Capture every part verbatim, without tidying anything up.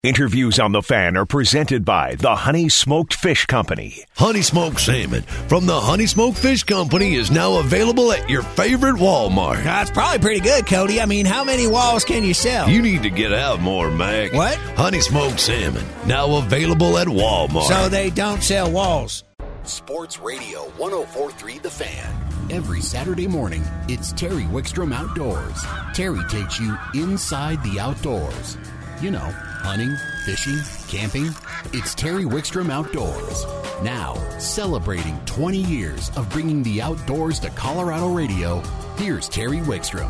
Interviews on the Fan are presented by the Honey Smoked Fish Company. Honey Smoked Salmon from the Honey Smoked Fish Company is now available at your favorite Walmart. That's probably pretty good, Cody. I mean, how many walls can you sell? You need to get out more, Mac. What? Honey Smoked Salmon, now available at Walmart. So they don't sell walls. Sports Radio one oh four point three The Fan. Every Saturday morning, it's Terry Wickstrom Outdoors. Terry takes you inside the outdoors. You know, hunting, fishing, camping. It's Terry Wickstrom Outdoors. Now, celebrating twenty years of bringing the outdoors to Colorado radio, here's Terry Wickstrom.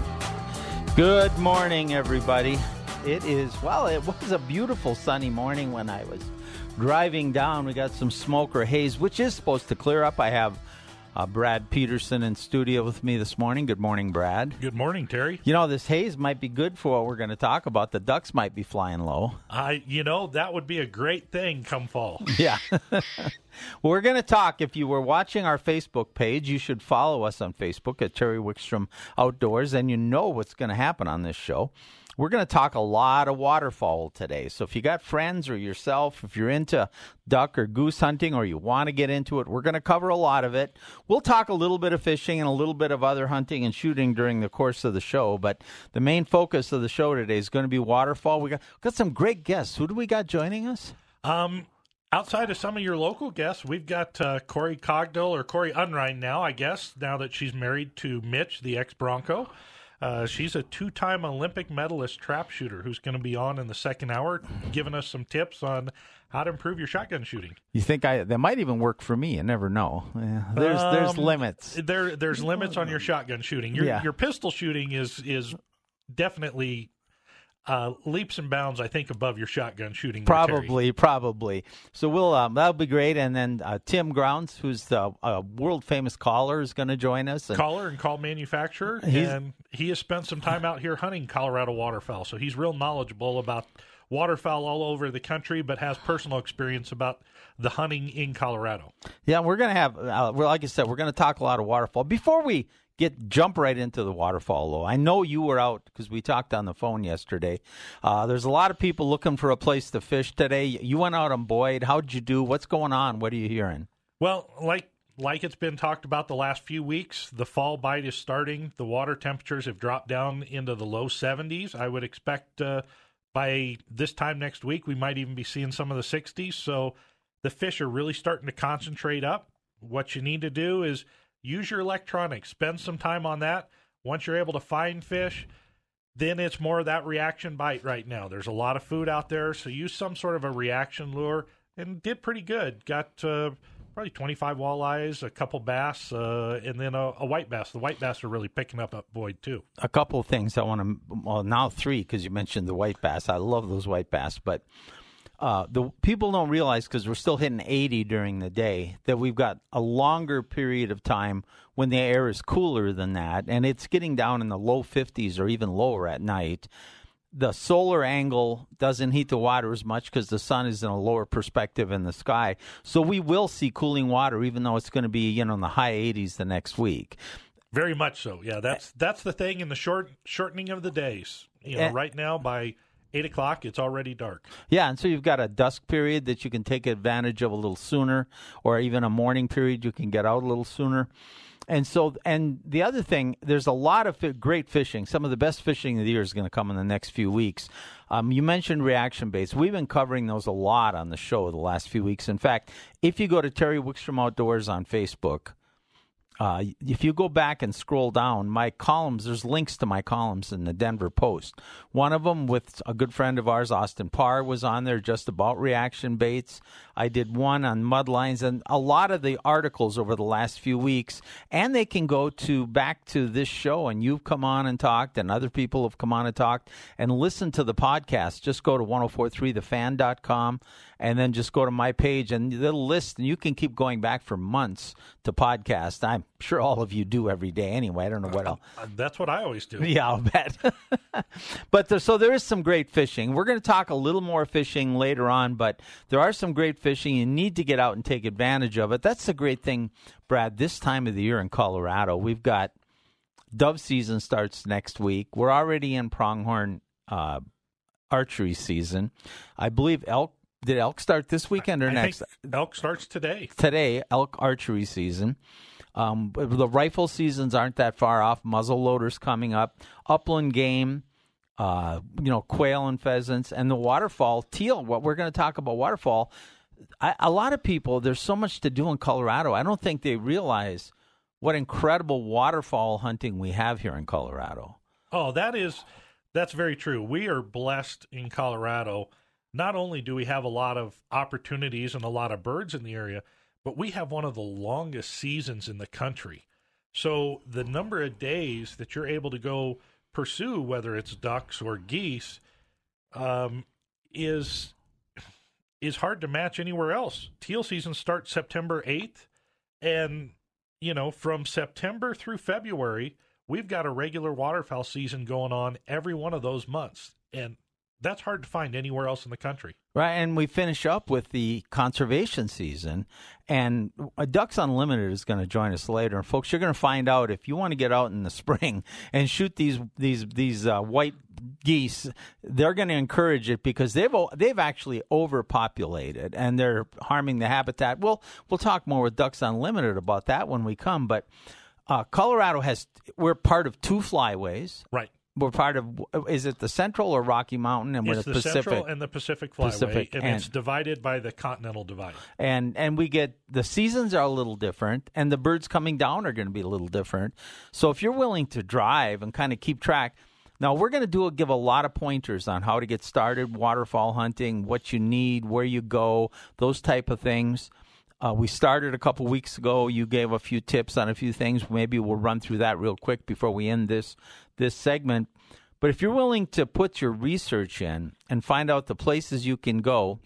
Good morning, everybody. It is, well, it was a beautiful sunny morning when I was driving down. We got some smoke or haze, which is supposed to clear up. I have Uh, Brad Peterson in studio with me this morning. Good morning, Brad. Good morning, Terry. You know, this haze might be good for what we're going to talk about. The ducks might be flying low. I, you know, that would be a great thing come fall. Yeah. Well, we're going to talk. If you were watching our Facebook page, you should follow us on Facebook at Terry Wickstrom Outdoors, and you know what's going to happen on this show. We're going to talk a lot of waterfowl today. So if you got friends or yourself, if you're into duck or goose hunting or you want to get into it, we're going to cover a lot of it. We'll talk a little bit of fishing and a little bit of other hunting and shooting during the course of the show. But the main focus of the show today is going to be waterfowl. We got, got some great guests. Who do we got joining us? Um, outside of some of your local guests, we've got uh, Corey Cogdill, or Corey Unrein now, I guess, now that she's married to Mitch, the ex-Bronco. Uh, she's a two-time Olympic medalist trap shooter who's going to be on in the second hour, giving us some tips on how to improve your shotgun shooting. You think I that might even work for me? You never know. Yeah, there's um, there's limits. There there's limits on your shotgun shooting. Your yeah. your pistol shooting is is definitely uh, leaps and bounds, I think, above your shotgun shooting. Probably, probably. So we'll um, that'll be great. And then uh, Tim Grounds, who's the uh, world famous caller, is going to join us. And caller and call manufacturer, and he has spent some time out here hunting Colorado waterfowl, so he's real knowledgeable about waterfowl all over the country, but has personal experience about the hunting in Colorado. Yeah, we're going to have, uh, well, like I said, we're going to talk a lot of waterfowl. Before we get jump right into the waterfowl, though, I know you were out because we talked on the phone yesterday. Uh, there's a lot of people looking for a place to fish today. You went out on Boyd. How'd you do? What's going on? What are you hearing? Well, like Like it's been talked about the last few weeks, the fall bite is starting. The water temperatures have dropped down into the low seventies. I would expect uh, by this time next week, we might even be seeing some of the sixties. So the fish are really starting to concentrate up. What you need to do is use your electronics. Spend some time on that. Once you're able to find fish, then it's more of that reaction bite right now. There's a lot of food out there, so use some sort of a reaction lure, and did pretty good. Got uh, probably twenty-five walleyes, a couple bass, uh, and then a, a white bass. The white bass are really picking up at Boyd, too. A couple of things I want to, well, now three, because you mentioned the white bass. I love those white bass, but uh, the people don't realize, because we're still hitting eighty during the day, that we've got a longer period of time when the air is cooler than that, and it's getting down in the low fifties or even lower at night. The solar angle doesn't heat the water as much because the sun is in a lower perspective in the sky. So we will see cooling water, even though it's going to be, you know, in the high eighties the next week. Very much so. Yeah, that's that's the thing in the short shortening of the days. You know, and right now by eight o'clock, it's already dark. Yeah, and so you've got a dusk period that you can take advantage of a little sooner, or even a morning period you can get out a little sooner. And so, and the other thing, there's a lot of great fishing. Some of the best fishing of the year is going to come in the next few weeks. Um, you mentioned reaction baits. We've been covering those a lot on the show the last few weeks. In fact, if you go to Terry Wickstrom Outdoors on Facebook, uh, if you go back and scroll down, my columns, there's links to my columns in the Denver Post. One of them with a good friend of ours, Austin Parr, was on there just about reaction baits. I did one on mudlines, and a lot of the articles over the last few weeks, and they can go to back to this show, and you've come on and talked, and other people have come on and talked, and listen to the podcast. Just go to ten forty-three the fan dot com, and then just go to my page, and it'll list, and you can keep going back for months to podcast. I'm sure all of you do every day anyway. I don't know what else. Uh, that's what I always do. Yeah, I'll bet. But there, so there is some great fishing. We're going to talk a little more fishing later on, but there are some great fishing. You need to get out and take advantage of it. That's the great thing, Brad, this time of the year in Colorado. We've got dove season starts next week. We're already in pronghorn uh, archery season. I believe elk, did elk start this weekend or I next? think elk starts today. Today, elk archery season. Um, the rifle seasons aren't that far off. Muzzle loaders coming up. Upland game, uh, you know, quail and pheasants, and the waterfall teal. What we're going to talk about waterfall. I, a lot of people, there's so much to do in Colorado. I don't think they realize what incredible waterfall hunting we have here in Colorado. Oh, that is, that's very true. We are blessed in Colorado. Not only do we have a lot of opportunities and a lot of birds in the area, but we have one of the longest seasons in the country. So the number of days that you're able to go pursue, whether it's ducks or geese, um, is is hard to match anywhere else. Teal season starts September eighth, and, you know, from September through February, we've got a regular waterfowl season going on every one of those months, and that's hard to find anywhere else in the country. Right, and we finish up with the conservation season, and Ducks Unlimited is going to join us later. And folks, you're going to find out if you want to get out in the spring and shoot these these these uh, white geese, they're going to encourage it because they've they've actually overpopulated and they're harming the habitat. We'll we'll talk more with Ducks Unlimited about that when we come. But uh, Colorado has we're part of two flyways, right? We're part of, is it the Central or Rocky Mountain? And we're it's the, the Pacific. Central and the Pacific Flyway, Pacific, and, and it's divided by the Continental Divide. And and we get, the seasons are a little different, and the birds coming down are going to be a little different. So if you're willing to drive and kind of keep track, now we're going to do give a lot of pointers on how to get started waterfowl hunting, what you need, where you go, those type of things. Uh, we started a couple weeks ago. You gave a few tips on a few things. Maybe we'll run through that real quick before we end this this segment. But if you're willing to put your research in and find out the places you can go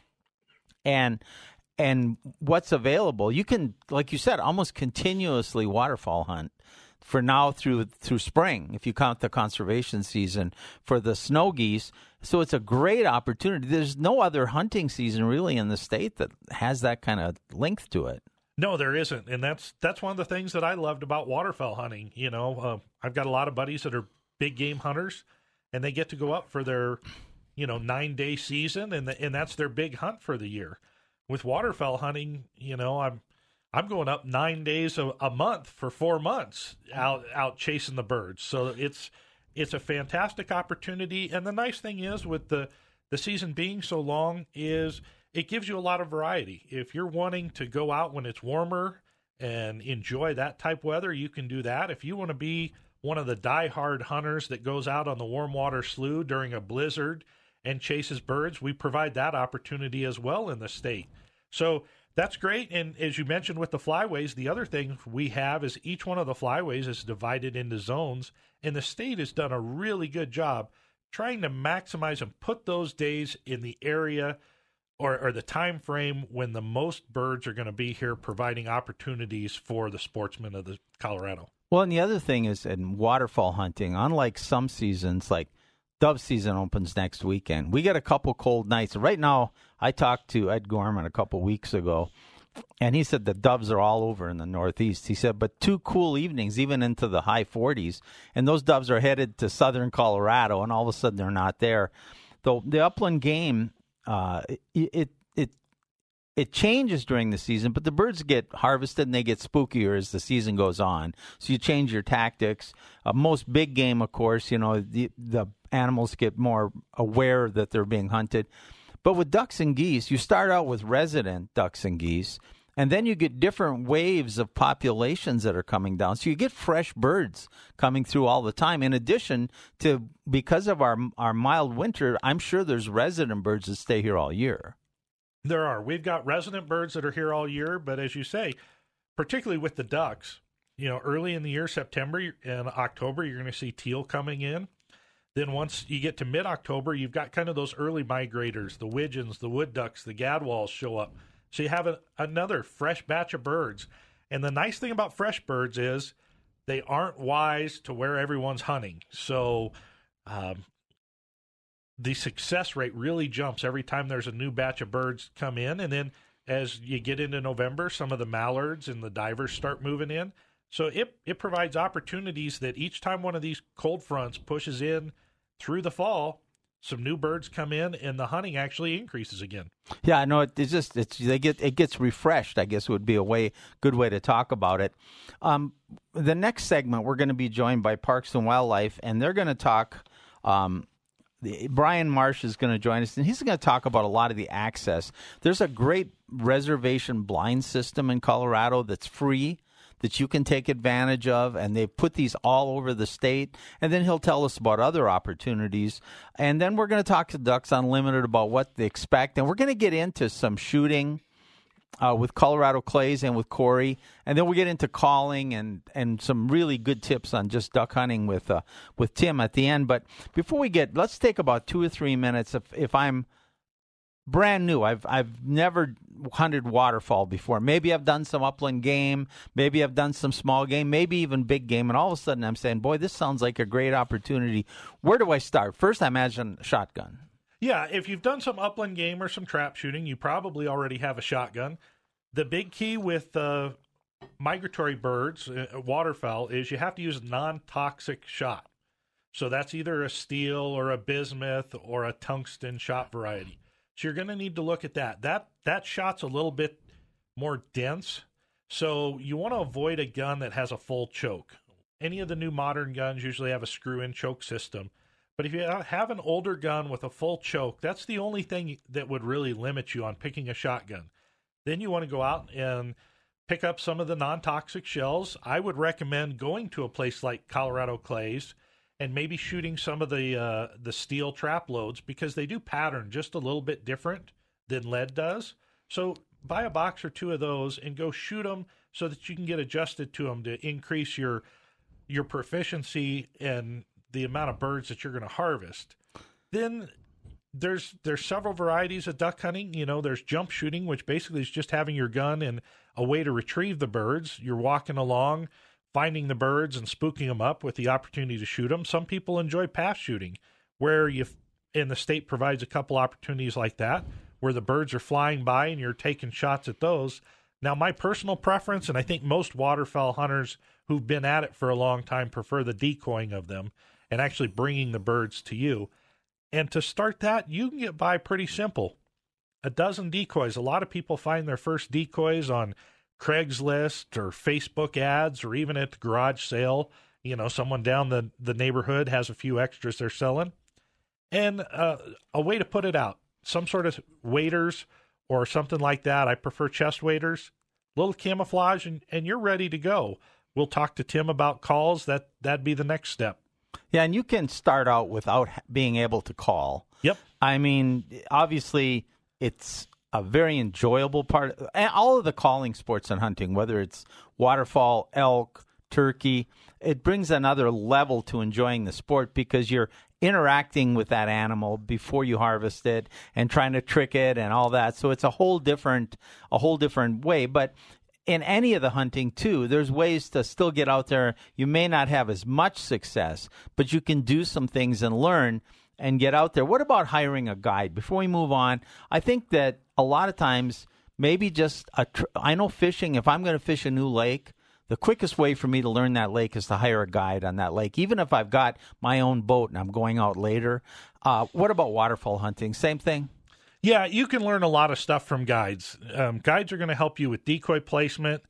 and and what's available, you can, like you said, almost continuously waterfowl hunt for now through through spring, if you count the conservation season for the snow geese. So it's a great opportunity. There's no other hunting season really in the state that has that kind of length to it. No, there isn't, and that's that's one of the things that I loved about waterfowl hunting. You know, uh, I've got a lot of buddies that are big game hunters, and they get to go up for their, you know, nine-day season, and the, and that's their big hunt for the year. With waterfowl hunting, you know, I'm I'm going up nine days a, a month for four months out out chasing the birds. So it's it's a fantastic opportunity, and the nice thing is with the the season being so long is it gives you a lot of variety. If you're wanting to go out when it's warmer and enjoy that type of weather, you can do that. If you want to be one of the die-hard hunters that goes out on the warm water slough during a blizzard and chases birds, we provide that opportunity as well in the state. So that's great. And as you mentioned with the flyways, the other thing we have is each one of the flyways is divided into zones, and the state has done a really good job trying to maximize and put those days in the area or, or the time frame when the most birds are going to be here, providing opportunities for the sportsmen of the Colorado. Well, and the other thing is in waterfowl hunting, unlike some seasons, like dove season opens next weekend, we get a couple cold nights. Right now, I talked to Ed Gorman a couple weeks ago, and he said the doves are all over in the Northeast. He said, but two cool evenings, even into the high forties, and those doves are headed to southern Colorado, and all of a sudden they're not there. The, the upland game, uh, it, it it it changes during the season, but the birds get harvested and they get spookier as the season goes on. So you change your tactics. Uh, most big game, of course, you know, the the animals get more aware that they're being hunted. But with ducks and geese, you start out with resident ducks and geese, and then you get different waves of populations that are coming down. So you get fresh birds coming through all the time. In addition to, because of our our mild winter, I'm sure there's resident birds that stay here all year. There are. We've got resident birds that are here all year, but as you say, particularly with the ducks, you know, early in the year, September and October, you're going to see teal coming in. Then once you get to mid-October, you've got kind of those early migrators, the widgeons, the wood ducks, the gadwalls show up. So you have a, another fresh batch of birds. And the nice thing about fresh birds is they aren't wise to where everyone's hunting. So um, the success rate really jumps every time there's a new batch of birds come in. And then as you get into November, some of the mallards and the divers start moving in. So it it provides opportunities that each time one of these cold fronts pushes in through the fall, some new birds come in, and the hunting actually increases again. Yeah, no, it, it's just it's they get it gets refreshed. I guess would be a way good way to talk about it. Um, the next segment, we're going to be joined by Parks and Wildlife, and they're going to talk. Um, the, Brian Marsh is going to join us, and he's going to talk about a lot of the access. There's a great reservation blind system in Colorado that's free, that you can take advantage of, and they've put these all over the state. And then he'll tell us about other opportunities. And then we're going to talk to Ducks Unlimited about what they expect. And we're going to get into some shooting uh, with Colorado Clays and with Corey. And then we'll get into calling and, and some really good tips on just duck hunting with uh, with Tim at the end. But before we get, let's take about two or three minutes. If, if I'm brand new, I've I've never hunted waterfowl before. Maybe I've done some upland game. Maybe I've done some small game. Maybe even big game. And all of a sudden I'm saying, boy, this sounds like a great opportunity. Where do I start? First, I imagine shotgun. Yeah, if you've done some upland game or some trap shooting, you probably already have a shotgun. The big key with uh, migratory birds, uh, waterfowl, is you have to use a non-toxic shot. So that's either a steel or a bismuth or a tungsten shot variety. So you're going to need to look at that. That that shot's a little bit more dense, so you want to avoid a gun that has a full choke. Any of the new modern guns usually have a screw-in choke system. But if you have an older gun with a full choke, that's the only thing that would really limit you on picking a shotgun. Then you want to go out and pick up some of the non-toxic shells. I would recommend going to a place like Colorado Clays and maybe shooting some of the uh, the steel trap loads, because they do pattern just a little bit different than lead does. So buy a box or two of those and go shoot them so that you can get adjusted to them to increase your your proficiency and the amount of birds that you're going to harvest. Then there's there's several varieties of duck hunting. You know, there's jump shooting, which basically is just having your gun and a way to retrieve the birds. You're walking along, finding the birds and spooking them up with the opportunity to shoot them. Some people enjoy pass shooting, where you and the state provides a couple opportunities like that, where the birds are flying by and you're taking shots at those. Now, my personal preference, and I think most waterfowl hunters who've been at it for a long time prefer the decoying of them and actually bringing the birds to you. And to start that, you can get by pretty simple. A dozen decoys. A lot of people find their first decoys on Craigslist or Facebook ads, or even at the garage sale. You know, someone down the, the neighborhood has a few extras they're selling. And uh, a way to put it out, some sort of waders or something like that. I prefer chest waders, little camouflage, and, and you're ready to go. We'll talk to Tim about calls. That, that'd be the next step. Yeah, and you can start out without being able to call. Yep. I mean, obviously, it's a very enjoyable part. And all of the calling sports and hunting, whether it's waterfowl, elk, turkey, it brings another level to enjoying the sport, because you're interacting with that animal before you harvest it and trying to trick it and all that. So it's a whole different, a whole different way. But in any of the hunting, too, there's ways to still get out there. You may not have as much success, but you can do some things and learn and get out there. What about hiring a guide? Before we move on, I think that a lot of times maybe just, a tr- I know fishing, if I'm going to fish a new lake, the quickest way for me to learn that lake is to hire a guide on that lake, even if I've got my own boat and I'm going out later. Uh, what about waterfowl hunting? Same thing? Yeah, you can learn a lot of stuff from guides. Um, guides are going to help you with decoy placement.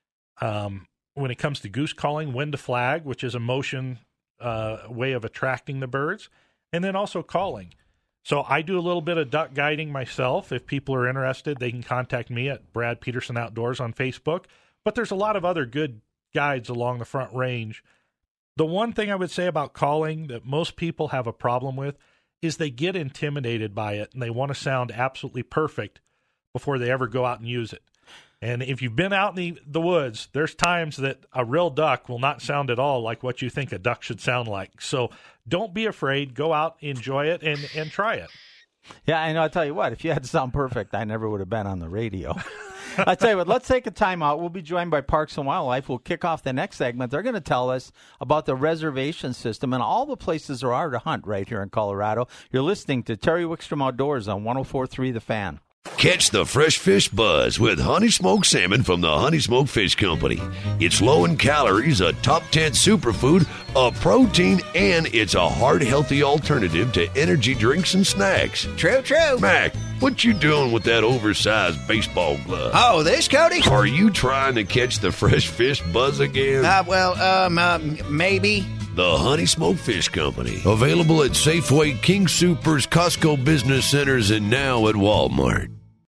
Um, when it comes to goose calling, when to flag, which is a motion uh, way of attracting the birds, and then also calling. So I do a little bit of duck guiding myself. If people are interested, they can contact me at Brad Peterson Outdoors on Facebook. But there's a lot of other good guides along the Front Range. The one thing I would say about calling that most people have a problem with is they get intimidated by it, and they want to sound absolutely perfect before they ever go out and use it. And if you've been out in the, the woods, there's times that a real duck will not sound at all like what you think a duck should sound like. So don't be afraid. Go out, enjoy it, and, and try it. Yeah, I know. I'll tell you what, if you had to sound perfect, I never would have been on the radio. I'll tell you what, let's take a time out. We'll be joined by Parks and Wildlife. We'll kick off the next segment. They're going to tell us about the reservation system and all the places there are to hunt right here in Colorado. You're listening to Terry Wickstrom Outdoors on one oh four point three The Fan. Catch the fresh fish buzz with Honey Smoked Salmon from the Honey Smoked Fish Company. It's low in calories, a top ten superfood, a protein, and it's a heart healthy alternative to energy drinks and snacks. True, true. Mac, what you doing with that oversized baseball glove? Oh, this, Cody? Are you trying to catch the fresh fish buzz again? Uh, well, um, uh, maybe. The Honey Smoked Fish Company. Available at Safeway, King Soopers, Costco Business Centers, and now at Walmart.